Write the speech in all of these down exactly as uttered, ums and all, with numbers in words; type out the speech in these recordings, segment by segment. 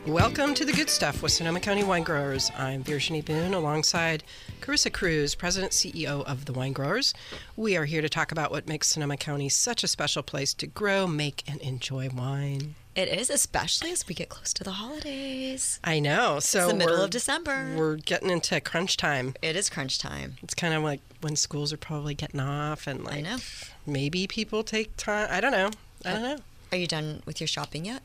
Welcome to The Good Stuff with Sonoma County Wine Growers. I'm Virginie Boone alongside Carissa Cruz, President C E O of the Wine Growers. We are here to talk about what makes Sonoma County such a special place to grow, make, and enjoy wine. It is, especially as we get close to the holidays. I know. So it's the middle we're, of December. We're getting into crunch time. It is crunch time. It's kind of like when schools are probably getting off and like I know. Maybe people take time. I don't know. I don't know. Are you done with your shopping yet?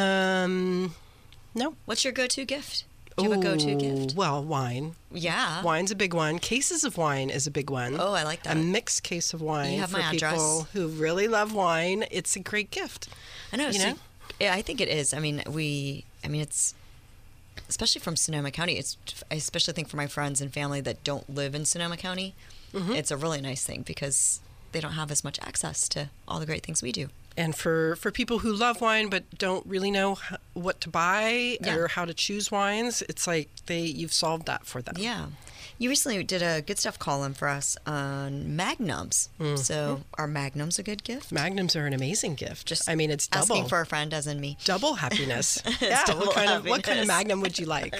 Um, no. What's your go-to gift? Do you have a go-to gift? Well, wine. Yeah. Wine's a big one. Cases of wine is a big one. Oh, I like that. A mixed case of wine You have for my address. people who really love wine. It's a great gift. I know. You so, know? Yeah, I think it is. I mean, we, I mean, it's, especially from Sonoma County, it's, I especially think for my friends and family that don't live in Sonoma County, mm-hmm. it's a really nice thing because they don't have as much access to all the great things we do. And for, for people who love wine but don't really know h- what to buy Yeah. or how to choose wines, it's like they you've solved that for them. Yeah. You recently did a Good Stuff column for us on magnums. Mm-hmm. So are magnums a good gift? Magnums are an amazing gift. Just I mean, it's double. Asking for a friend, as in me. Double happiness. yeah. double what kind happiness. of what kind of magnum would you like?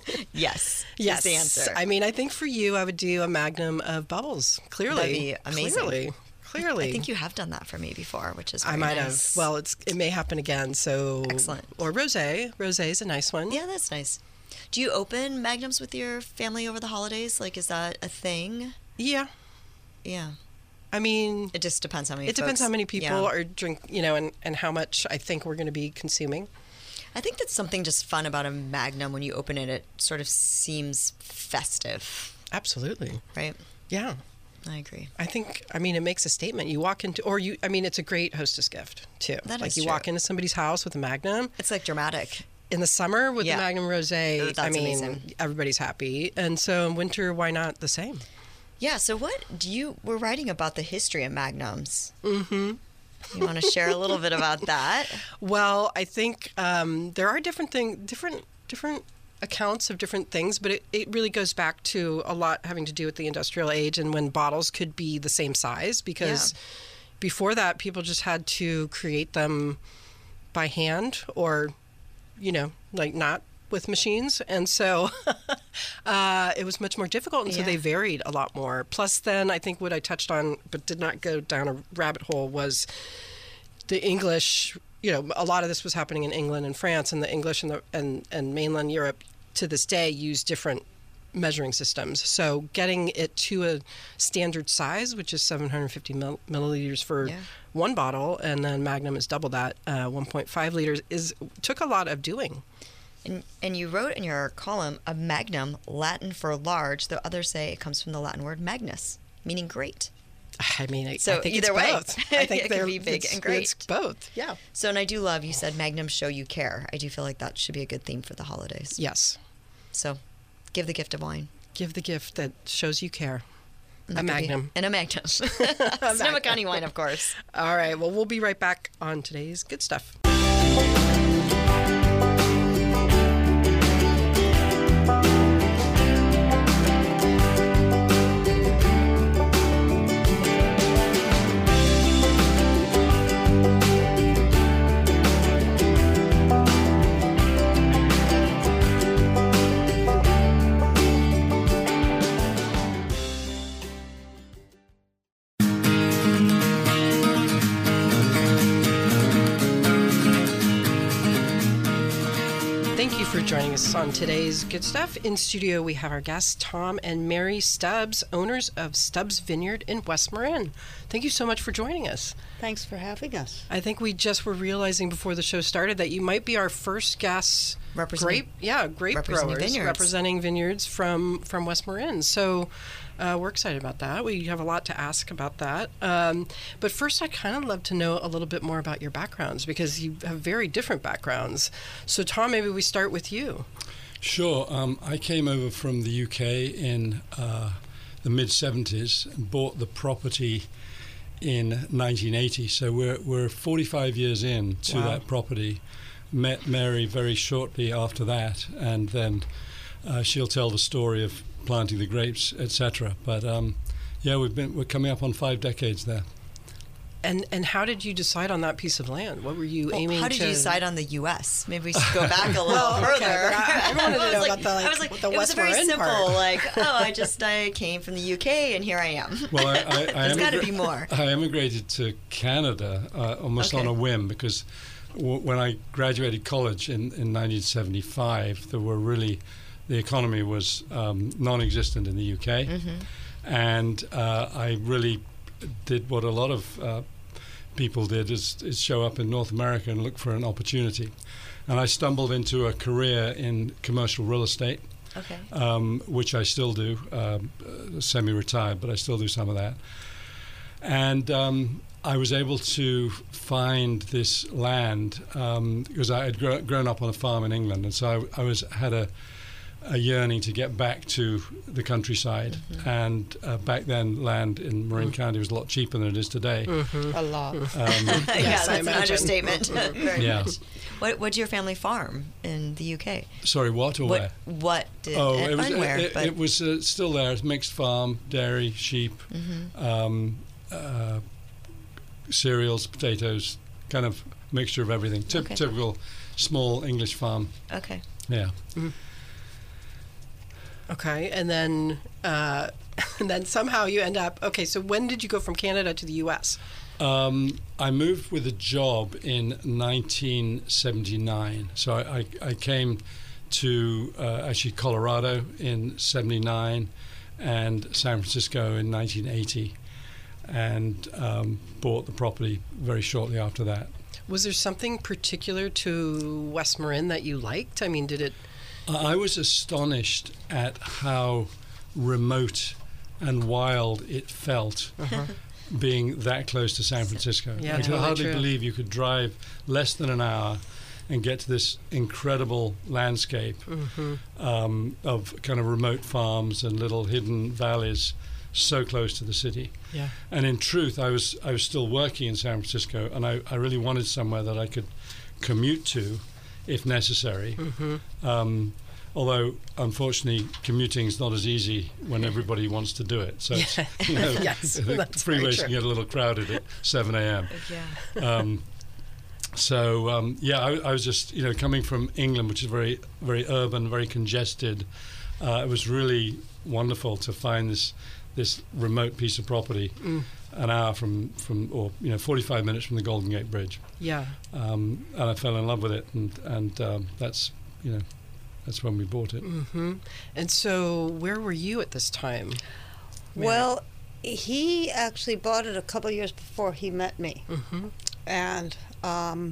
yes. Yes. Is the answer. I mean, I think for you, I would do a magnum of bubbles. Clearly. That'd be amazing. Clearly. Clearly. I think you have done that for me before, which is very I might nice. have. Well, it's it may happen again. So Excellent. Or rosé. Rosé is a nice one. Yeah, that's nice. Do you open magnums with your family over the holidays? Like, is that a thing? Yeah. Yeah. I mean, it just depends how many. It depends folks, how many people yeah. are drink, you know, and, and how much I think we're going to be consuming. I think that's something just fun about a magnum. When you open it, it sort of seems festive. Absolutely. Right. Yeah. I agree. I think, I mean, it makes a statement. You walk into, or you, I mean, it's a great hostess gift, too. That like is you true. walk into somebody's house with a Magnum. It's like dramatic. In the summer with yeah. the Magnum Rosé, That's I mean, amazing. everybody's happy. And so in winter, why not the same? Yeah. So what do you, we're writing about the history of magnums. Mm-hmm. You want to share a little bit about that? Well, I think um, there are different thing, different, different accounts of different things, but it, it really goes back to a lot having to do with the industrial age and when bottles could be the same size, because yeah. before that people just had to create them by hand or, you know, like not with machines. And so uh, it was much more difficult. And so yeah. they varied a lot more. Plus then I think what I touched on, but did not go down a rabbit hole, was the English. You know, a lot of this was happening in England and France, and the English and the and, and mainland Europe to this day use different measuring systems. So getting it to a standard size, which is seven hundred fifty mil- milliliters for yeah. one bottle, and then Magnum is double that, uh, one point five liters, is took a lot of doing. And and you wrote in your column, a magnum, Latin for large, though others say it comes from the Latin word magnus, meaning great. I mean, I, so I think either it's way, both. I think it they're can be big it's, and great. It's both, yeah. So, and I do love, you said magnums show you care. I do feel like that should be a good theme for the holidays. Yes. So, give the gift of wine. Give the gift that shows you care. And a magnum. Be, and a magnum. Sonoma County wine, of course. All right. Well, we'll be right back on today's Good Stuff. For joining us on today's Good Stuff. In studio, we have our guests, Tom and Mary Stubbs, owners of Stubbs Vineyard in West Marin. Thank you so much for joining us. Thanks for having us. I think we just were realizing before the show started that you might be our first guests, grape, yeah, grape representing growers vineyards. representing vineyards from from West Marin. So uh, we're excited about that. We have a lot to ask about that. Um, but first, I'd kind of love to know a little bit more about your backgrounds, because you have very different backgrounds. So Tom, maybe we start with you. Sure. Um, I came over from the U K in uh, the mid seventies and bought the property in nineteen eighty. So we're we're forty-five years in to Wow. that property. Met Mary very shortly after that, and then uh, she'll tell the story of planting the grapes, et cetera. But um, yeah, we've been we're coming up on five decades there. And and how did you decide on that piece of land? What were you Well, aiming how did to... you decide on the U S? Maybe we should go back a little Well, okay, further. but I- I wanted to was know like, about the, like, I was like, the it was West a very Marin simple, part. like, oh, I just I came from the U K and here I am. Well, I, I, I There's got to emigra- be more. I emigrated to Canada uh, almost Okay. on a whim because w- when I graduated college in, in nineteen seventy-five, there were really, the economy was um, non-existent in the U K. Mm-hmm. And uh, I really did what a lot of uh, people did, is, is show up in North America and look for an opportunity. And I stumbled into a career in commercial real estate. Okay. Um, which I still do, um, uh, semi-retired, but I still do some of that. And um, I was able to find this land um, because I had gr- grown up on a farm in England, and so I, I was had a, a yearning to get back to the countryside. Mm-hmm. And uh, back then, land in Marin Mm-hmm. County was a lot cheaper than it is today. A lot. Um, yeah, Yes, I that's an imagine. understatement. Very Yeah. much. What What did your family farm in the U K? sorry, what or What where? What did Oh, and it was, and where? it, but it was uh, still there. It's mixed farm, dairy, sheep, Mhm. um, uh, cereals, potatoes, kind of mixture of everything. Typ- Okay. Typical small English farm. okay. Yeah. Okay, and then uh, and then somehow you end up... Okay, so when did you go from Canada to the U S? Um, I moved with a job in nineteen seventy-nine. So I, I, I came to uh, actually Colorado in seventy-nine and San Francisco in nineteen eighty, and um, bought the property very shortly after that. Was there something particular to West Marin that you liked? I mean, did it... I was astonished at how remote and wild it felt being that close to San Francisco. Yeah, I could totally hardly true. believe you could drive less than an hour and get to this incredible landscape Mm-hmm. um, of kind of remote farms and little hidden valleys so close to the city. Yeah. And in truth, I was I was still working in San Francisco, and I, I really wanted somewhere that I could commute to if necessary. Mm-hmm. Um, although, unfortunately, commuting is not as easy when everybody wants to do it. So, it's, Yeah. you know, Yes, the that's very freeways true. can get a little crowded at seven a.m. Yeah. Um, so, um, yeah, I, I was just, you know, coming from England, which is very, very urban, very congested. Uh, it was really wonderful to find this this remote piece of property, Mm. an hour from, from, or you know, forty-five minutes from the Golden Gate Bridge. Yeah. Um, and I fell in love with it, and and um, that's you know that's when we bought it. Mm-hmm. And so where were you at this time? Mary? Well, he actually bought it a couple years before he met me. Mm-hmm. And um,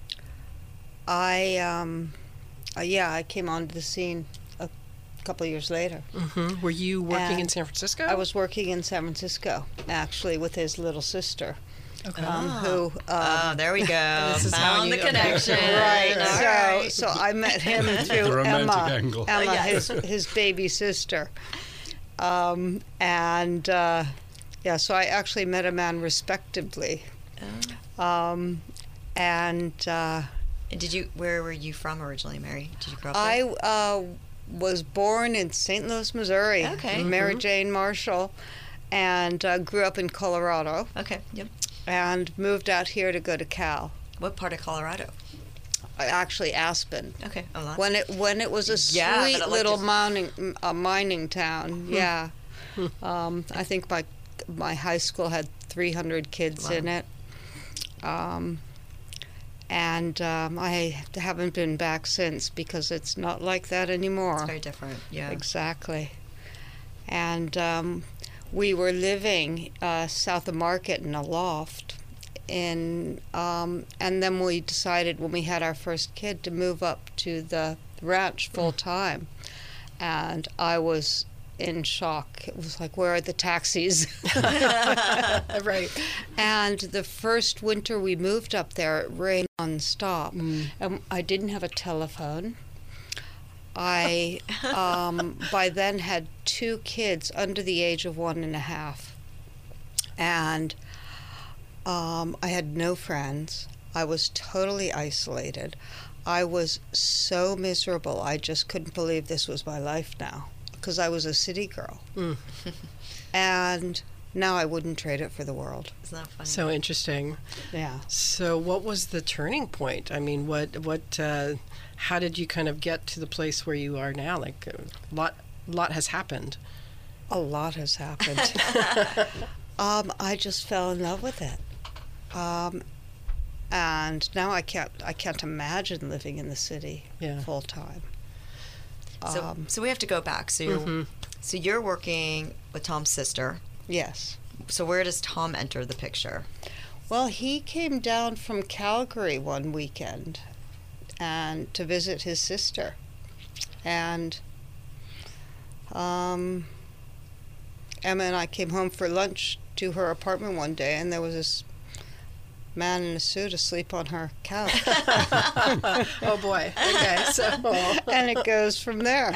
I, um, uh, yeah, I came onto the scene a couple years later. Mm-hmm. Were you working in And San Francisco? I was working in San Francisco, actually, with his little sister, Okay. um, Ah. who. Um, Oh, there we go. This is how Found you- the okay. connection. Right. All So, right. so I met him through The romantic Emma. angle. Emma, Yes. his his baby sister, um, and uh, yeah. So I actually met a man respectively, Oh. um, and uh, And did you? Where were you from originally, Mary? Did you grow up I there? uh, was born in Saint Louis, Missouri. Okay. Mary Mhm. Jane Marshall, and uh, grew up in Colorado, Okay. Yep. and moved out here to go to Cal. What part of Colorado? Uh, Actually, Aspen. Okay. Oh, lots. When it when it was a Yeah, but sweet I like little this- mining m- a mining town, yeah. Um, I think my my high school had three hundred kids Wow. in it, um, and um, I haven't been back since because it's not like that anymore. It's very different. Yeah. Exactly. And um, we were living uh, south of Market in a loft. In, um, and then we decided when we had our first kid to move up to the ranch full time. And I was in shock. It was like, where are the taxis? Right. And the first winter we moved up there, it rained nonstop. Mm. And I didn't have a telephone. I, um, by then, had two kids under the age of one and a half. And um, I had no friends. I was totally isolated. I was so miserable. I just couldn't believe this was my life now because I was a city girl. Mm. And now I wouldn't trade it for the world. Isn't that funny? So interesting. Yeah. So what was the turning point? I mean, what what uh, how did you kind of get to the place where you are now? Like a lot lot has happened. A lot has happened. um, I just fell in love with it. Um, and now I can't I can't imagine living in the city Yeah. full time. So, Um, so we have to go back. So, you're, Mhm. so you're working with Tom's sister. yes. So where does Tom enter the picture? Well, he came down from Calgary one weekend and to visit his sister. And um, Emma and I came home for lunch to her apartment one day, and there was this man in a suit asleep on her couch. Oh boy. Okay. So And it goes from there.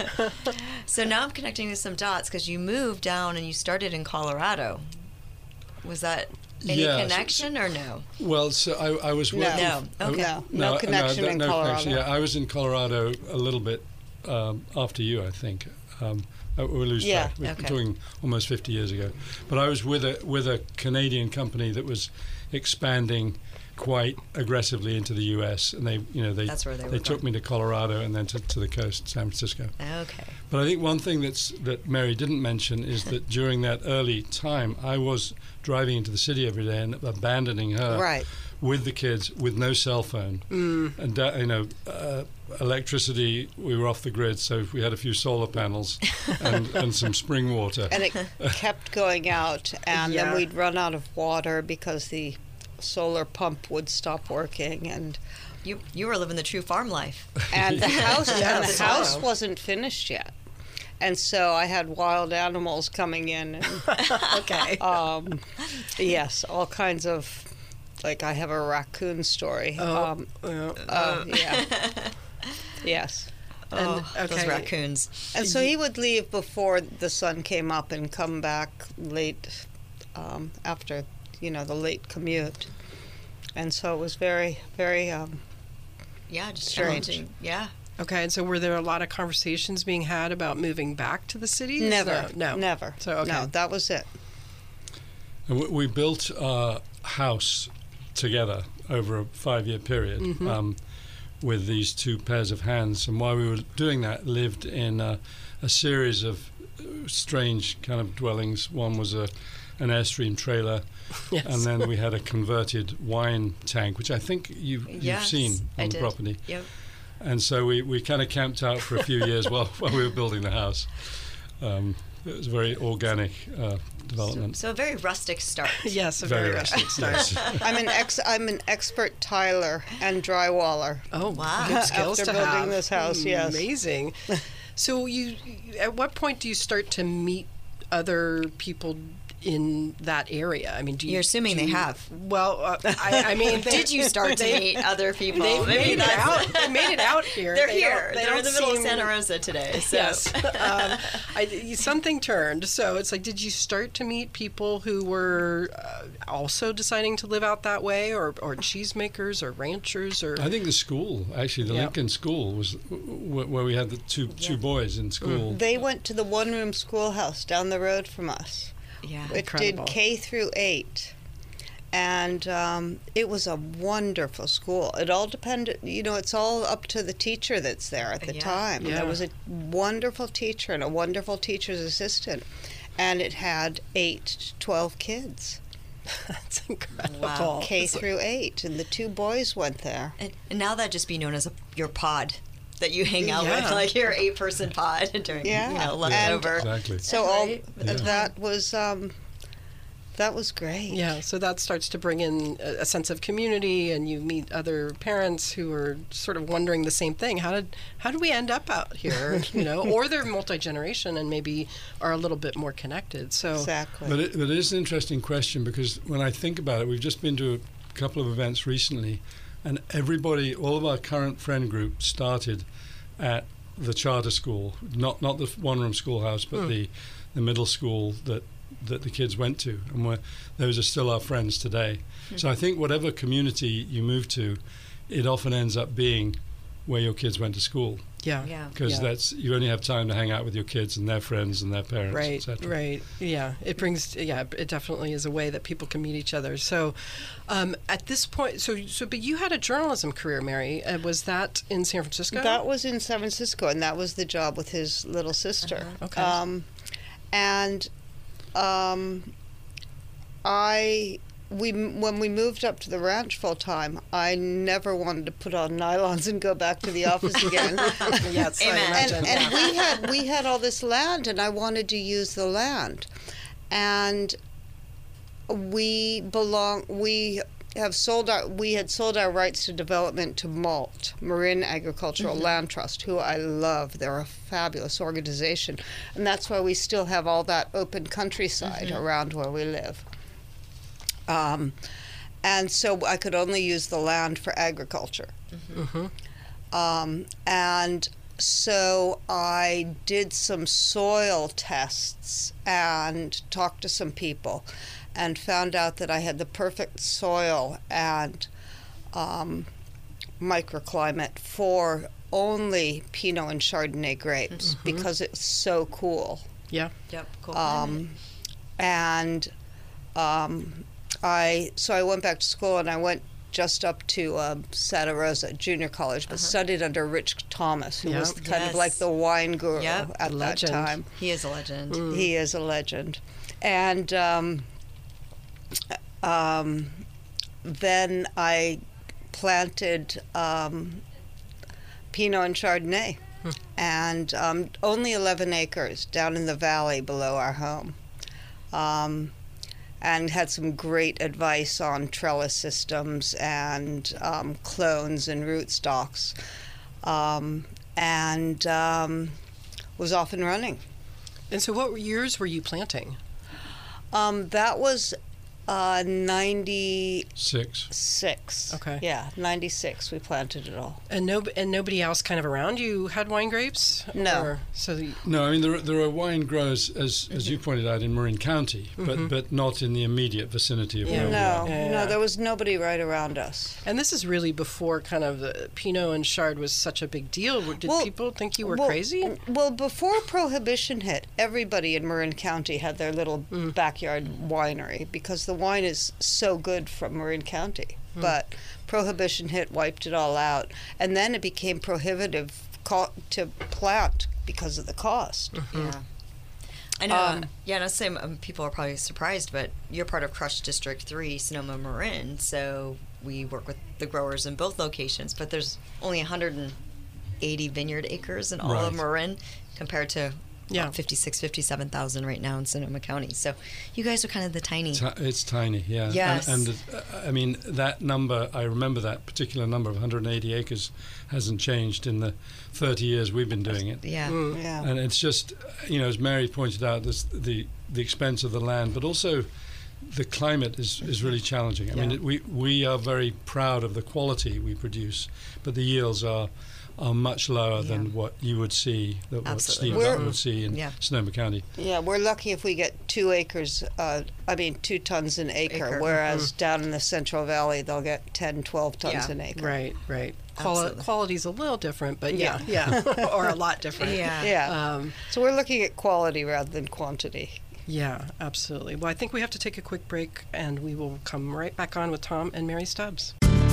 So now I'm connecting to some dots because you moved down and you started in Colorado. Was that any Yeah, so- connection or no? Well, so I, I was No. working. No. I- Okay. No, no connection no, in no Colorado. connection. Yeah, I was in Colorado a little bit um, after you, I think. Um, uh, we lose Yeah. track. We're Okay. talking almost fifty years ago. But I was with a with a Canadian company that was expanding quite aggressively into the U S, and they, you know, they That's where they were they took going. me to Colorado and then to, to the coast, San Francisco. Okay. But I think one thing that's that Mary didn't mention is that during that early time, I was driving into the city every day and abandoning her Right. with the kids with no cell phone Mm. and uh, you know uh, electricity. We were off the grid, so we had a few solar panels and, and some spring water. And it kept going out, and Yeah. then we'd run out of water because the solar pump would stop working, and You you were living the true farm life. and the house and Yes. the house wasn't finished yet, and so I had wild animals coming in, and Okay. um, yes, all kinds of, like I have a raccoon story. Oh. Um, Uh, uh, yeah, yes. Oh, those okay. raccoons. And so he would leave before the sun came up and come back late um, after, you know, the late commute. And so it was very, very, um, Yeah, just Strange. challenging. Yeah. Okay. And so were there a lot of conversations being had about moving back to the cities? never, No. no. never. So, okay. No, that was it. And we, we built our house together over a five-year period Mm-hmm. um, with these two pairs of hands. And while we were doing that, lived in a, a series of uh, strange kind of dwellings. One was a an Airstream trailer, Yes. and then we had a converted wine tank, which I think you've, you've Yes, seen I on the did. property. Yep. And so we, we kind of camped out for a few years while, while we were building the house. Um, it was a very organic uh, development. So a very rustic start. Yes, a very, Very rustic start. yes. I'm an ex. I'm an expert tiler and drywaller. Oh, Wow. good skills After to building have. this house, yes. Amazing. So you, at what point do you start to meet other people in that area? I mean, do you, You're assuming do they you- have. Well, uh, I, I mean, they, Did you start to they, meet other people? They Maybe made it that's- out. They made it out here. They're They don't- here. They They're in don't the middle of seem- Santa Rosa today. So. Yes. um, I, something turned. So it's like, did you start to meet people who were uh, also deciding to live out that way, or, or cheesemakers, or ranchers, or I think the school, actually, the Yep. Lincoln School, was w- where we had the two two boys in school. They went to the one-room schoolhouse down the road from us. Yeah. It Incredible. did K through eight, and um, it was a wonderful school. It all depended, you know, it's all up to the teacher that's there at the Yeah. time. Yeah. There was a wonderful teacher and a wonderful teacher's assistant, and it had eight to twelve kids, that's incredible. Wow. K It's like- through eight, and the two boys went there. And, and now that'd just be known as a, your pod that you hang out with, Yeah. like your eight-person pod during, Yeah. you know, And- leftover. Exactly. So all Right. Yeah. that was um, that was great. Yeah, so that starts to bring in a, a sense of community, and you meet other parents who are sort of wondering the same thing. How did how did we end up out here? You know, or they're multi generation and maybe are a little bit more connected. So Exactly. But it, but it is an interesting question, because when I think about it, we've just been to a couple of events recently, and everybody, all of our current friend group started at the charter school, not not the one-room schoolhouse, but Hmm. the the middle school that that the kids went to, and we're, those are still our friends today. So I think whatever community you move to, it often ends up being where your kids went to school. Yeah. Yeah. because Yeah. that's you only have time to hang out with your kids and their friends and their parents, Right, et cetera. right. Yeah, it brings, yeah, it definitely is a way that people can meet each other. So um, at this point, so, so, but you had a journalism career, Mary. Uh, was that in San Francisco? That was in San Francisco, and that was the job with his little sister. Uh-huh. Okay. Um, and um, I, we when we moved up to the ranch full time, I never wanted to put on nylons and go back to the office again. Yes, I Amen. and, imagine. and we had we had all this land, and I wanted to use the land, and we belong. We have sold our. We had sold our rights to development to MALT, Marin Agricultural Mm-hmm. Land Trust, who I love. They're a fabulous organization, and that's why we still have all that open countryside Mm-hmm. around where we live. Um, and so I could only use the land for agriculture. Mm-hmm. Um, and so I did some soil tests and talked to some people and found out that I had the perfect soil and um, microclimate for only Pinot and Chardonnay grapes because it's so cool. Yeah. Yep. Cool. Um, and um, I so I went back to school and I went just up to uh, Santa Rosa Junior College, but studied under Rich Thomas, who Yeah. was kind Yes. of like the wine guru Yep. at Legend. that time. He is a legend. Mm. He is a legend. And um, um, then I planted um, Pinot and Chardonnay, and um, only eleven acres down in the valley below our home. Um, and had some great advice on trellis systems and um, clones and rootstocks, um, and um, was off and running. And so what years were you planting? Um, that was uh, ninety-six. Six. Okay. Yeah, ninety-six. We planted it all. And no, and nobody else kind of around you had wine grapes? No. Or, so you, No, I mean there are, there are wine growers, as as you pointed out, in Marin County, but but not in the immediate vicinity of Yeah. where we No, are. Yeah, yeah. no, there was nobody right around us. and this is really before kind of the Pinot and Chard was such a big deal. Did Well, people think you were well, crazy? Well, before Prohibition hit, everybody in Marin County had their little Mm. backyard winery because the wine is so good from Marin County. But Prohibition hit, wiped it all out, and then it became prohibitive co- to plant because of the cost. Yeah. I know. Um, yeah, and I say um, people are probably surprised, but you're part of Crush District three, Sonoma Marin, so we work with the growers in both locations, but there's only one hundred eighty vineyard acres in all of Right. Marin compared to Yeah. about fifty-six, fifty-seven thousand right now in Sonoma County. So you guys are kind of the tiny. Ti- It's tiny, yeah. Yes. And, and uh, I mean, that number, I remember that particular number of one hundred eighty acres hasn't changed in the thirty years we've been doing it. Yeah. Mm. Yeah. And it's just, you know, as Mary pointed out, this, the the expense of the land, but also the climate is, is really challenging. I mean, Yeah. it, we we are very proud of the quality we produce, but the yields are are much lower Yeah. than what you would see, that what Absolutely. Steve We're- Butler would see in Yeah. Sonoma County. Yeah, we're lucky if we get two acres, uh, I mean, two tons an acre, Acre. whereas down in the Central Valley, they'll get ten, twelve tons Yeah. an acre. Right, right. Quali- Absolutely. quality's a little different, but yeah, yeah, or a lot different. Yeah. Yeah. Um, So we're looking at quality rather than quantity. yeah, absolutely. Well, I think we have to take a quick break, and we will come right back on with Tom and Mary Stubbs.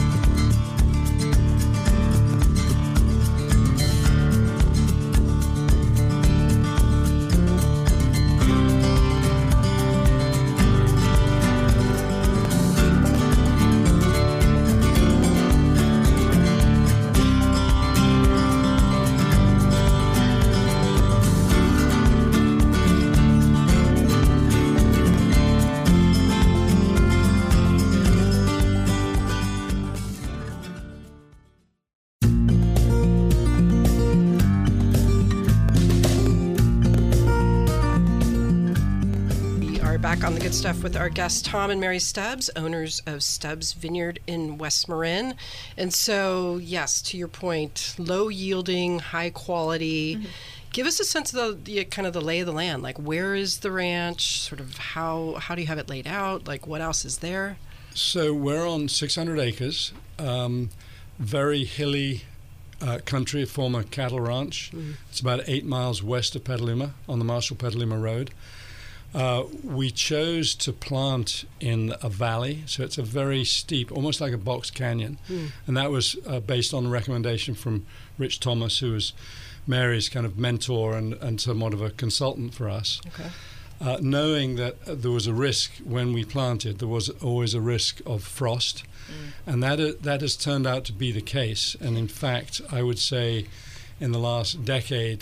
We are back on the good stuff with our guests, Tom and Mary Stubbs, owners of Stubbs Vineyard in West Marin. And so, yes, to your point, low yielding, high quality. Give us a sense of the, the kind of the lay of the land. Like, where is the ranch? Sort of how how do you have it laid out? Like, what else is there? So we're on six hundred acres, um, very hilly uh, country, a former cattle ranch. Mm. It's about eight miles west of Petaluma on the Marshall-Petaluma Road. Uh, we chose to plant in a valley, so it's a very steep, almost like a box canyon. Mm. And that was uh, based on a recommendation from Rich Thomas, who was Mary's kind of mentor and, and somewhat of a consultant for us. Okay. Uh, knowing that uh, there was a risk when we planted, there was always a risk of frost. Mm. And that uh, that has turned out to be the case. And in fact, I would say in the last decade,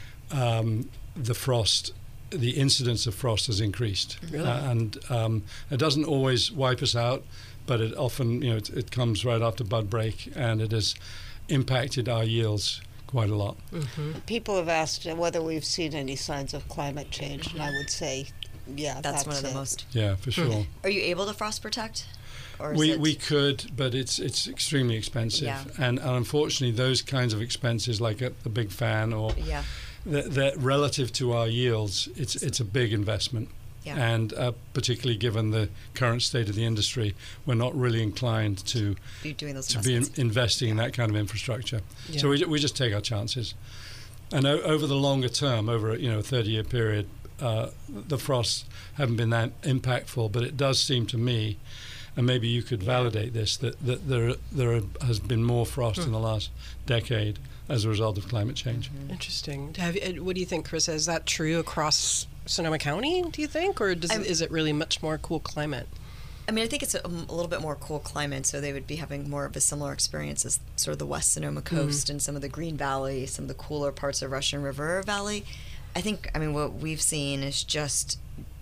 um, the frost the incidence of frost has increased. Really? Uh, and um, it doesn't always wipe us out, but it often, you know, it, it comes right after bud break, and it has impacted our yields quite a lot. Mm-hmm. People have asked whether we've seen any signs of climate change, and I would say, yeah, that's, that's one of it. the most. Yeah, for sure. Mm. Are you able to frost protect? Or is we it... we could, but it's it's extremely expensive, Yeah. and, and unfortunately, those kinds of expenses, like at the big fan or Yeah. that, that relative to our yields, it's it's a big investment. Yeah. And uh, particularly given the current state of the industry, we're not really inclined to Be doing those to be in, investments. investing in that kind of infrastructure. Yeah. So we we just take our chances. And o- over the longer term, over a, you know a thirty-year period, uh, the frosts haven't been that impactful. But it does seem to me, and maybe you could validate this, that, that there there has been more frost Hmm. in the last decade as a result of climate change. Mm-hmm. Interesting. Have, you- what do you think, Chris? Is that true across Sonoma County, do you think? Or does, I'm- is it really much more cool climate? I mean, I think it's a, a little bit more cool climate, so they would be having more of a similar experience as sort of the West Sonoma coast and some of the Green Valley, some of the cooler parts of Russian River Valley. I think, I mean, what we've seen is just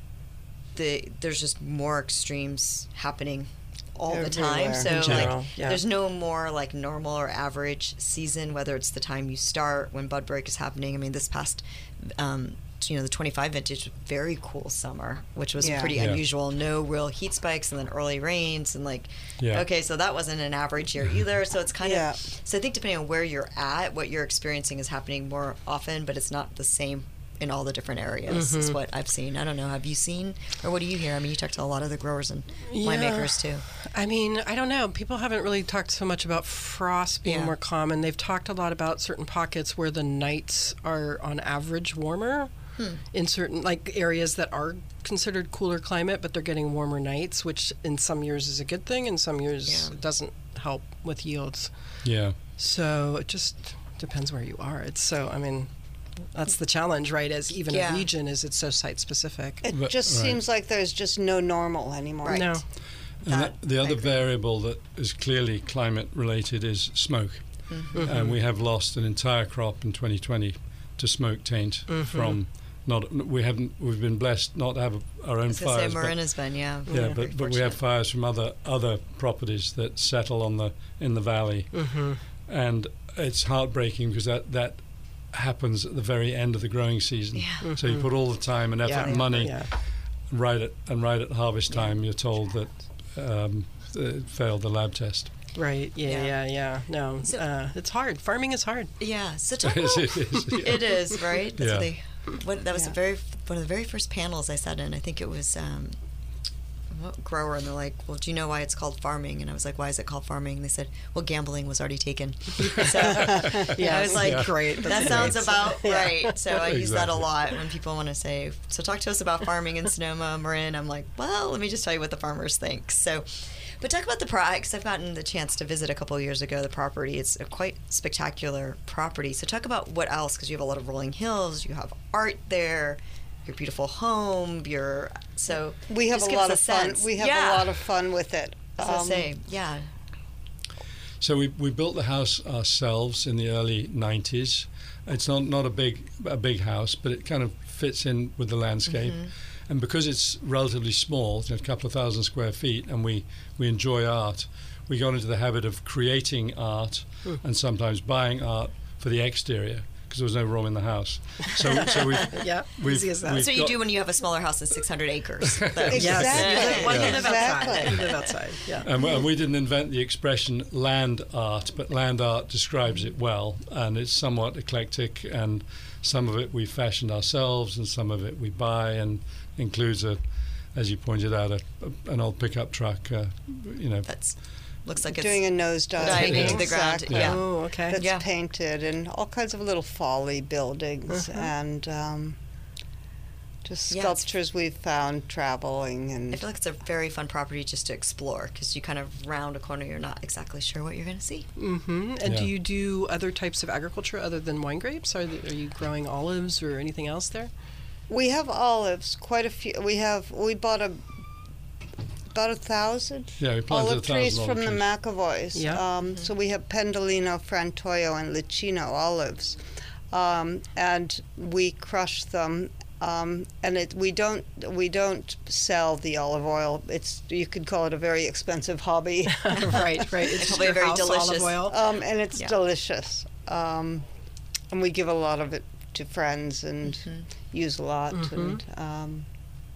the there's just more extremes happening all the time. Everywhere. So, In general, like, yeah. there's no more like normal or average season, whether it's the time you start when bud break is happening. I mean, this past, um, you know, the twenty-five vintage, very cool summer, which was Yeah. pretty Yeah. unusual. No real heat spikes and then early rains and like, Yeah. okay, so that wasn't an average year either. So it's kind Yeah. of, so I think depending on where you're at, what you're experiencing is happening more often, but it's not the same in all the different areas is what I've seen. I don't know. Have you seen, or what do you hear? I mean, you talk to a lot of the growers and winemakers too. I mean, I don't know. People haven't really talked so much about frost being Yeah. more common. They've talked a lot about certain pockets where the nights are on average warmer Hmm. in certain like areas that are considered cooler climate, but they're getting warmer nights, which in some years is a good thing, in some years Yeah. it doesn't help with yields. Yeah. So it just depends where you are. It's so, I mean, that's the challenge, right? As even Yeah. a region is it's so site specific. It But- just right. seems like there's just no normal anymore. Right. No. And That- that, the I other agree. variable that is clearly climate related is smoke. Mm-hmm. And we have lost an entire crop in twenty twenty to smoke taint from not we haven't we've been blessed not to have our I own was going to say, fires. but- Marin has been, yeah. yeah, very but, but we have fortunate. fires from other other properties that settle on the in the valley, Mm-hmm. and it's heartbreaking because that that happens at the very end of the growing season. Yeah. So you put all the time and effort Yeah. and money Yeah. right at and right at harvest time, you're told that um, it failed the lab test. Right. Yeah. Yeah. Yeah. Yeah. No. So- uh, it's hard. Farming is hard. Yeah, so talk It about, is, yeah. it is, right? That's Yeah. what they, what, that was Yeah. the very one of the very first panels I sat in. I think it was um, what grower, and they're like, "Well, do you know why it's called farming?" And I was like, "Why is it called farming?" And they said, "Well, gambling was already taken." So Yeah. I was like, Yeah. great. that That's sounds great. about Yeah. right. So I use that a Exactly. lot when people want to say, "So talk to us about farming in Sonoma, Marin." I'm like, "Well, let me just tell you what the farmers think." So. But talk about the property, because I've gotten the chance to visit a couple of years ago the property. It's a quite spectacular property. So talk about what else, because you have a lot of rolling hills, you have art there, your beautiful home, your so We have just a give lot us of fun. sense. We have yeah. a lot of fun with it. I was gonna Um, say, yeah, So we we built the house ourselves in the early nineties. It's not not a big a big house, but it kind of fits in with the landscape. And because it's relatively small, you know, a couple of thousand square feet, and we, we enjoy art, we got into the habit of creating art and sometimes buying art for the exterior because there was no room in the house. So so we Yeah. we've- Easy as that. we've so you got- do when you have a smaller house than six hundred acres. Though. Exactly. Yes. Well, you live outside. Exactly. You live outside. Yeah. And we, and we didn't invent the expression land art, but land art describes it well, and it's somewhat eclectic, and some of it we fashioned ourselves, and some of it we buy, and includes a, as you pointed out, a, a, an old pickup truck, uh, you know, That's looks like it's doing a nosedive dive into the exactly. ground. Yeah. Oh, okay. That's Yeah. painted, and all kinds of little folly buildings Uh-huh. and um, just Yeah, it's- sculptures we've found traveling. And I feel like it's a very fun property just to explore because you kind of round a corner, you're not exactly sure what you're going to see. Mm-hmm. And Yeah. do you do other types of agriculture other than wine grapes? Are, th- are you growing olives or anything else there? we have olives, quite a few. We have we bought a about a thousand Yeah, we planted olive a thousand trees olive from the trees. McAvoys. Yeah. Um, So we have Pendolino, Frantoio, and Licino olives, um, and we crush them. Um, and it, we don't we don't sell the olive oil. It's you could call it a very expensive hobby, right, right. It's probably your very house delicious. olive oil. um, and it's Yeah. delicious. Um, and we give a lot of it to friends and use a lot. And um,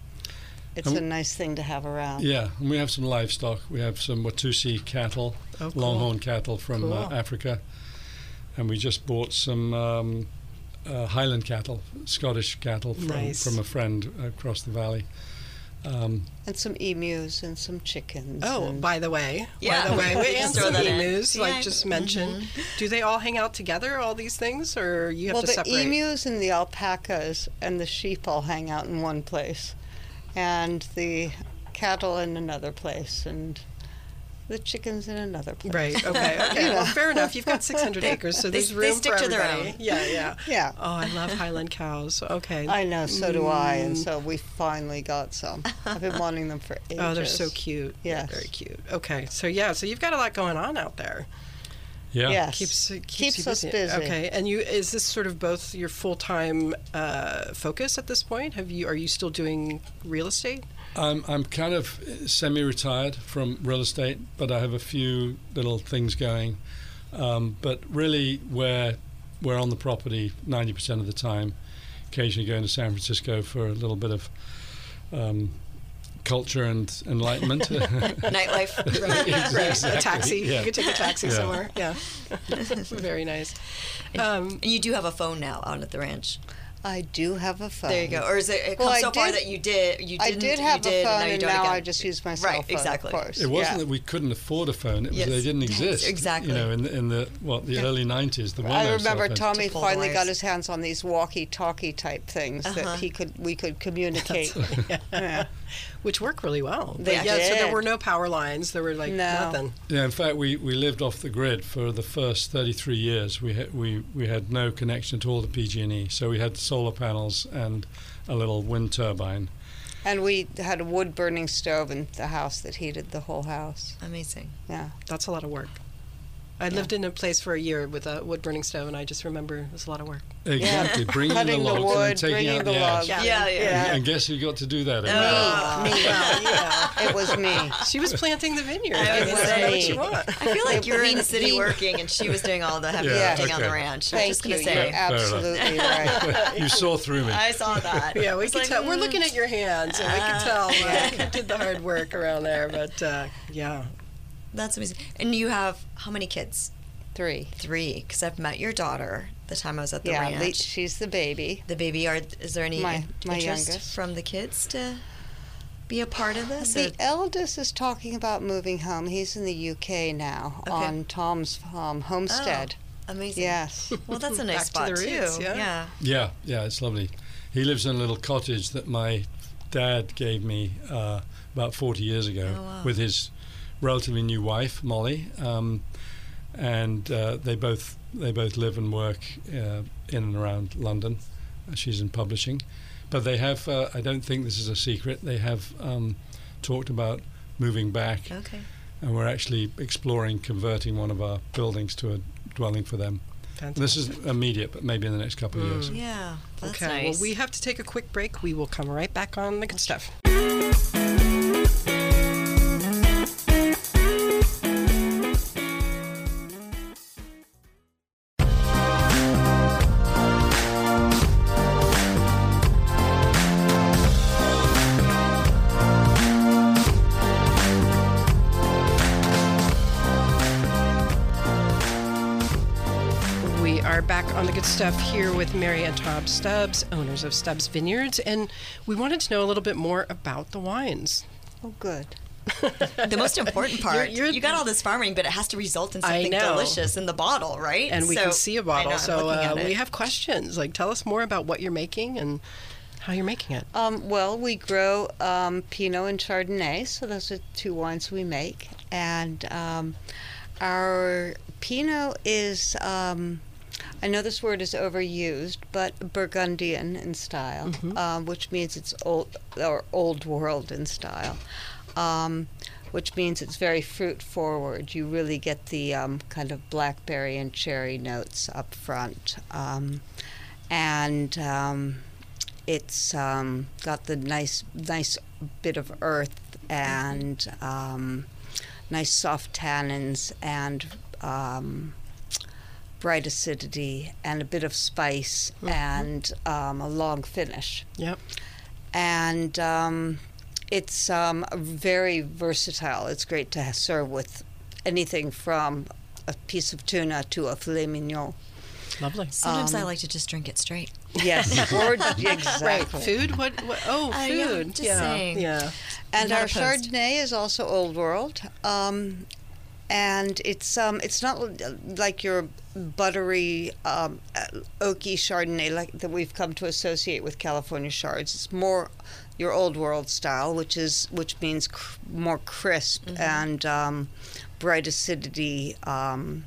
it's And a nice thing to have around. Yeah, and we have some livestock. We have some Watusi cattle, Oh, cool. longhorn cattle from uh, Cool. Africa, and we just bought some um, uh, Highland cattle, Scottish cattle from, Nice. from a friend across the valley. Um, And some emus and some chickens. Oh, and by the way, Yeah. by the way, we Just and throw some that in. emus, Yeah. like just mentioned. Do they all hang out together, all these things, or you have well, to the separate? emus and the alpacas and the sheep all hang out in one place, and the cattle in another place, and the chickens in another place. Right. Okay. Okay. Well, fair enough. You've got six hundred acres, so They- there's they room stick for to their everybody. own. Yeah. Yeah. Yeah. Oh, I love Highland cows. Okay. I know, so do I, and Mm. so we finally got some. I've been wanting them for ages. Oh, they're so cute. Yes. Very cute. Okay. So yeah. So you've got a lot going on out there. yeah. Yes. Keeps keeps, Keeps you us busy. busy. Okay. And you is this sort of both your full time uh, focus at this point? Have you are you still doing real estate? I'm I'm kind of semi-retired from real estate, but I have a few little things going. Um, but really, where we're on the property ninety percent of the time, occasionally going to San Francisco for a little bit of um, culture and enlightenment. Nightlife. Right. Right. A taxi. Yeah. You could take a taxi Yeah. somewhere. Yeah. Very nice. Um, And you do have a phone now out at the ranch. I do have a phone. There you go. Or is it, it Well, come I so far did- that you did you I didn't did you have did, a phone, and now you and don't now again. I just use my cell Right, phone. exactly. Of course. It wasn't yeah. that we couldn't afford a phone; it was Yes. they didn't exist. Exactly. You know, in the, in the what the early nineties, there were I no remember cell phones. Tommy To pull the finally got wires. his hands on these walkie-talkie type things Uh-huh. that he could we could communicate. yeah. which work really well. They But yeah, so there did. were no power lines. There were like No. nothing. Yeah, in fact, we, we lived off the grid for the first thirty-three years. We had, we we had no connection to all the P G and E, so we had solar panels and a little wind turbine. And we had a wood-burning stove in the house that heated the whole house. Amazing. Yeah. That's a lot of work. I lived in a place for a year with a wood burning stove, and I just remember it was a lot of work. Exactly, bringing the Cutting the logs and wood, then taking bringing out the the logs. ash. Yeah, yeah. Yeah. And guess who got to do that? Oh. Me. Well, yeah. It was me. She was planting the vineyard. I I was mean, gonna I know what say. you want. I feel like It- you were in he- the city he- working, and she was doing all the heavy Yeah, lifting on the okay. ranch. I was Thank just you. gonna You're say. Fair enough. absolutely right. You saw through me. I saw that. Yeah, we It's could like, tell. We're mm. looking at your hands, and we can Ah. tell uh, who did the hard work around there. But uh, yeah, That's amazing. And you have how many kids? Three. Three. Because I've met your daughter the time I was at the Yeah, ranch. Le- she's the baby. The baby. Are is there any My- in- my interest youngest. from the kids to be a part of this? The or- eldest is talking about moving home. He's in the U K now Okay. on Tom's um, homestead. Oh, amazing. Yes. Well, that's a nice Back to spot the roots, too. yeah. yeah. Yeah, yeah, it's lovely. He lives in a little cottage that my dad gave me uh, about forty years ago Oh, wow. with his relatively new wife, Molly, um, and uh, they both they both live and work uh, in and around London. Uh, She's in publishing, but they have. Uh, I don't think this is a secret. They have um, talked about moving back, Okay. and we're actually exploring converting one of our buildings to a dwelling for them. fantastic. This is immediate, but maybe in the next couple of years. Yeah. That's Okay, nice. well, we have to take a quick break. We will come right back on the good stuff. We are back on the good stuff here with Mary and Tom Stubbs, owners of Stubbs Vineyards, and we wanted to know a little bit more about the wines. Oh, good. The most important part, You're- you're- you got all this farming, but it has to result in I something know. delicious in the bottle, right? And we So- can see a I bottle. know, I'm So looking uh, at it. we have questions. Like, tell us more about what you're making and how you're making it. Um, well, we grow um, Pinot and Chardonnay, so those are two wines we make. And um, our Pinot is, um, I know this word is overused, but Burgundian in style, um, which means it's old or old world in style, um, which means it's very fruit forward. You really get the um, kind of blackberry and cherry notes up front. Um, and um, it's um, got the nice, nice bit of earth and um, nice soft tannins and um, bright acidity and a bit of spice and um, a long finish. Yep. And um, it's um, very versatile. It's great to serve with anything from a piece of tuna to a filet mignon. Lovely. Sometimes I um, like to just drink it straight. Yes, or exactly. Right. Food? What? what oh, Uh, yeah, food. just yeah. saying. Yeah. And Not our opposed. Chardonnay is also Old World, um, and it's um, it's not l- like your buttery um, uh, oaky Chardonnay like that we've come to associate with California Chards. It's more your Old World style, which is which means cr- more crisp and um, bright acidity, um,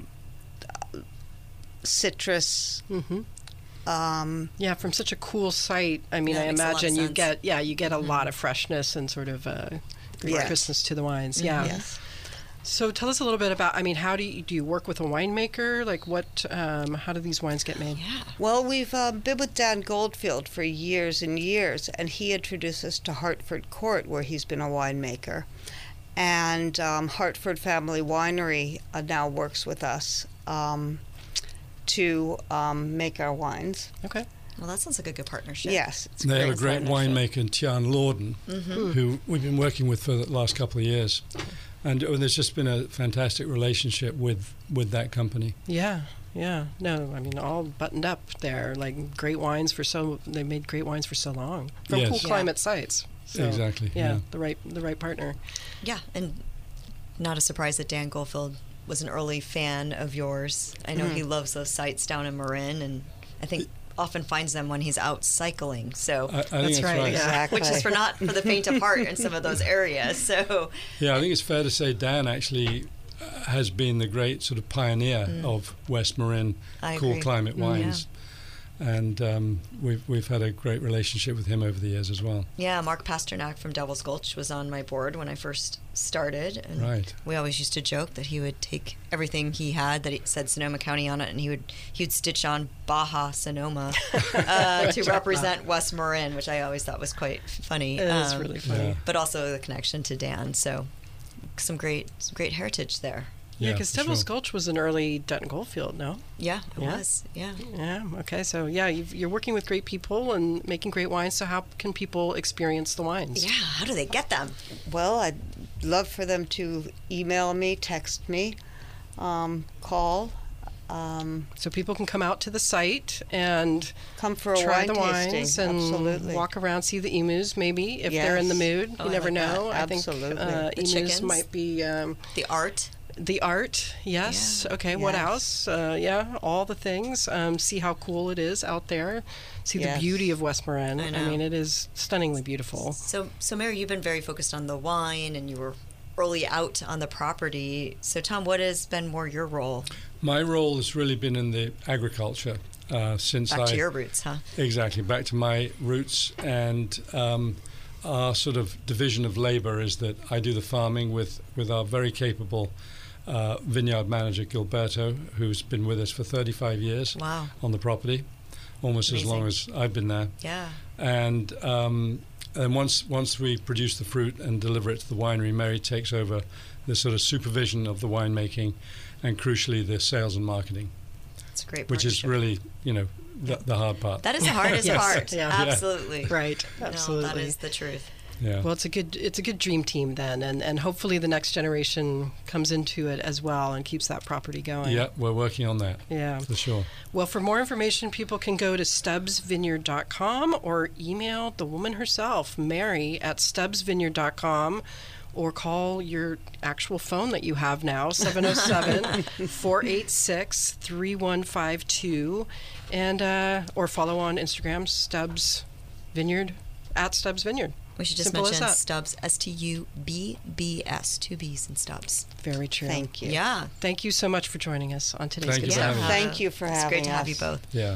citrus. Mm-hmm. Um, Yeah, from such a cool site. I mean, Yeah, I it makes a lot of imagine you sense. get yeah, you get a lot of freshness and sort of uh, great Yes. crispness to the wines. Yeah. Yes. So tell us a little bit about. I mean, how do you do you work with a winemaker? Like, what? Um, how do these wines get made? Yeah. Well, we've um, been with Dan Goldfield for years and years, and he introduced us to Hartford Court, where he's been a winemaker. And um, Hartford Family Winery uh, now works with us um, to um, make our wines. Okay. Well, that sounds like a good partnership. Yes. It's They have a great partnership. winemaker, Tian Lorden, who we've been working with for the last couple of years. And uh, there's just been a fantastic relationship with, with that company. Yeah. Yeah. No, I mean, all buttoned up there. Like great wines for so. They made great wines for so long from Yes. cool Yeah. climate sites. So, Exactly, Yeah, yeah. The right. The right partner. Yeah, and not a surprise that Dan Goldfield was an early fan of yours. I know he loves those sites down in Marin, and I think often finds them when he's out cycling. So, I, I think that's right, right. yeah. Exactly. which is for not for the faint of heart in some of those areas. So, Yeah, I think it's fair to say Dan actually uh, has been the great sort of pioneer of West Marin I cool agree. climate Mm, wines. And um, we've we've had a great relationship with him over the years as well. yeah, Mark Pasternak from Devil's Gulch was on my board when I first started, and Right. we always used to joke that he would take everything he had that it said Sonoma County on it, and he would he would stitch on Baja Sonoma uh, to represent West Marin, which I always thought was quite funny. It is Um, really funny. Yeah. but also the connection to Dan. So some great some great heritage there. Yeah, because for Devil's sure. Gulch was an early Dutton Goldfield. No. Yeah, it Yeah. was. Yeah. Yeah. Okay. So yeah, you've, you're working with great people and making great wines. So how can people experience the wines? Yeah. How do they get them? Well, I'd love for them to email me, text me, um, call, um, So people can come out to the site and come for a try wine the tasting. wines and Absolutely. walk around, see the emus. Maybe if they're in the Yes. mood, Oh, you I never like that. know. I Absolutely. think uh, The emus chickens. might be um, The art. the art. Yes. Yeah. Okay. What Yes. else? Uh, yeah. All the things. Um, see how cool it is out there. See Yes. the beauty of West Marin. I know. mean, it is stunningly beautiful. So, so Mary, you've been very focused on the wine, and you were early out on the property. So, Tom, what has been more your role? My role has really been in the agriculture uh, since Back I to your roots, huh? exactly back to my roots, and um, our sort of division of labor is that I do the farming with with our very capable uh, vineyard manager Gilberto, who's been with us for thirty-five years Wow. on the property, almost as long Amazing. as I've been there. Yeah. And um, and once once we produce the fruit and deliver it to the winery, Mary takes over the sort of supervision of the winemaking, and crucially the sales and marketing, It's a great which is partnership. really, you know, the, the hard part. That is the hardest Yes. part. Yeah. Absolutely. Right. No, Absolutely. that is the truth. Yeah. Well, it's a good it's a good dream team then, and, and hopefully the next generation comes into it as well and keeps that property going. Yeah, we're working on that Yeah. for sure. Well, for more information, people can go to stubbs vineyard dot com or email the woman herself, Mary, at stubbs vineyard dot com, or call your actual phone that you have now, seven oh seven, four eight six, three one five two, and uh, or follow on Instagram, Stubbs Vineyard, at Stubbs Vineyard. We should just Simple as mention that. Stubbs, S T U B B S, two B's in Stubbs. Very true. Thank you. Yeah. Thank you so much for joining us on today's Thank Good you for Stuff. having us. Thank you for It's having great to have us. you both. Yeah.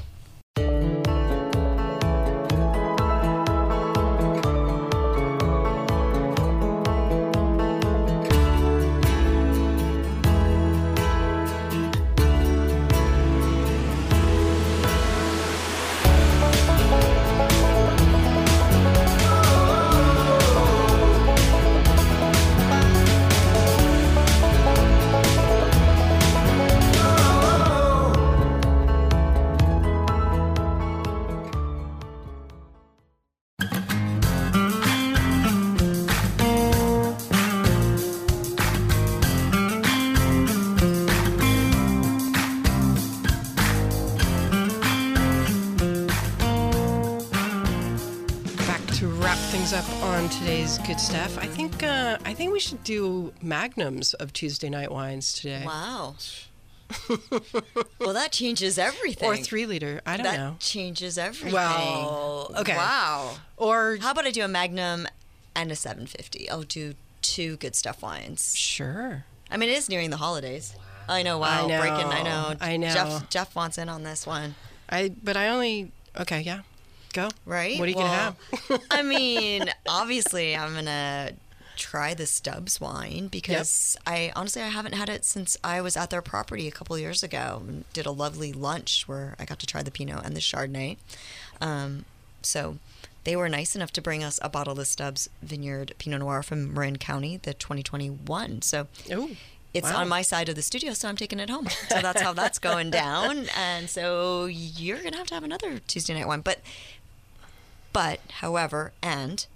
Up on today's Good Stuff. I think uh, I think we should do magnums of Tuesday night wines today. Wow. Well, that changes everything. Or three liter. I don't that know. changes everything. Well, okay. Wow. Or How about I do a Magnum and a seven fifty? I'll do two Good Stuff wines. sure. I mean, it is nearing the holidays. I know. Wow. I know, Breaking. I know. I know. Jeff, Jeff wants in on this one. I but I only okay, yeah. Go. Right? What are you Well, gonna have? I mean, obviously, I'm gonna try the Stubbs wine because I honestly I haven't had it since I was at their property a couple years ago and did a lovely lunch where I got to try the Pinot and the Chardonnay. Um, so they were nice enough to bring us a bottle of Stubbs Vineyard Pinot Noir from Marin County, the twenty twenty-one. So. Oh. It's wow. on my side of the studio, so I'm taking it home. So that's how that's going down. And so you're gonna have to have another Tuesday night wine, but. But, however, and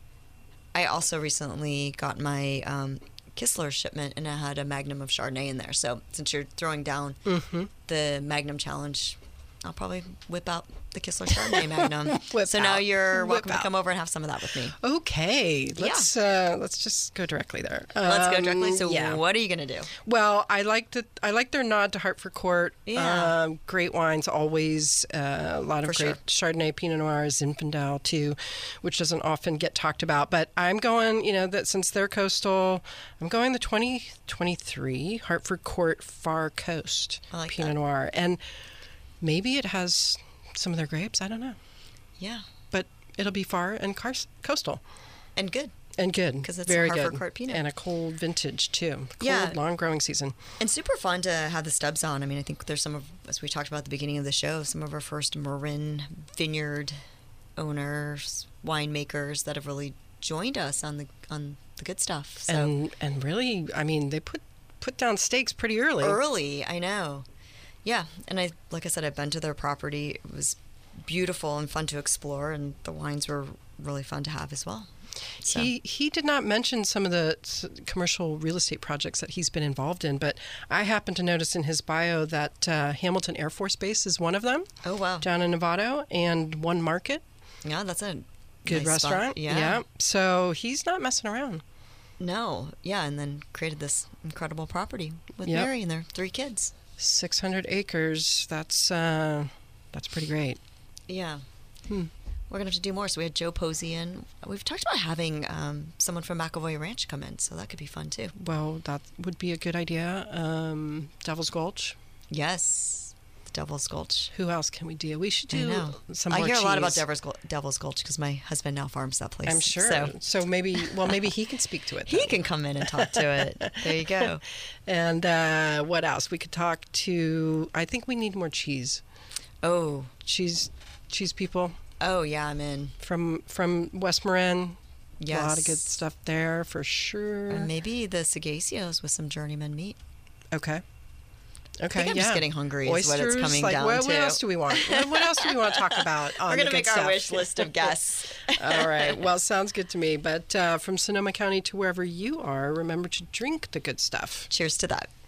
I also recently got my um, Kistler shipment, and I had a Magnum of Chardonnay in there. So since you're throwing down mm-hmm. the Magnum Challenge, I'll probably whip out the Kistler Chardonnay Magnum. Whip so now out. you're Whip welcome out. to come over and have some of that with me. Okay. Let's uh, let's just go directly there. Let's go Um, directly. So yeah. what are you going to do? Well, I like the I like their nod to Hartford Court. Yeah. Um, great wines always. Uh, a lot of For great Chardonnay, Pinot Noir, Zinfandel too, which doesn't often get talked about. But I'm going, you know, that since they're coastal, I'm going the twenty twenty-three Hartford Court Far Coast I like Pinot that. Noir, and maybe it has some of their grapes. I don't know, Yeah. but it'll be far and car- coastal. And good. And good. 'Cause it's very Hartford good. Court Pinot. And a cold vintage, too. Cold, Yeah. long growing season. And super fun to have the Stubbs on. I mean, I think there's some of, as we talked about at the beginning of the show, some of our first Marin Vineyard owners, winemakers that have really joined us on the on the good stuff. So And and really, I mean, they put put down stakes pretty early. early, I know. Yeah, and I like I said, I've been to their property. It was beautiful and fun to explore, and the wines were really fun to have as well. So. He he did not mention some of the s- commercial real estate projects that he's been involved in, but I happened to notice in his bio that uh, Hamilton Air Force Base is one of them Oh wow! down in Novato, and One Market, Yeah, that's a good nice spot. restaurant. Yeah. So he's not messing around. No, yeah, and then created this incredible property with Yep. Mary and their three kids. six hundred acres. That's uh, that's pretty great. Yeah. Hmm. We're going to have to do more. So we had Joe Posey in. We've talked about having um, someone from McAvoy Ranch come in, so that could be fun too. Well, that would be a good idea. Um, Devil's Gulch. Yes. The Devil's Gulch. Who else can we do? We should I do know. some I more hear a lot about cheese. Devil's, Gul- Devil's Gulch because my husband now farms that place. I'm sure. So So, maybe, well, maybe he can speak to it. he then. can come in and talk to it. There you go. And uh, what else? We could talk to. I think we need more cheese. Oh. Cheese, cheese people Oh, yeah, I'm in. from from West Marin. Yes. A lot of good stuff there for sure. And maybe the Sagacios with some journeyman meat. Okay. Okay. I think I'm yeah. just getting hungry is Oysters, what it's coming like, down what, to. what else do we want? What, what else do we want to talk about? On We're the going to good make our stuff? wish list of guests. All right. Well, sounds good to me. But uh, from Sonoma County to wherever you are, remember to drink the good stuff. Cheers to that.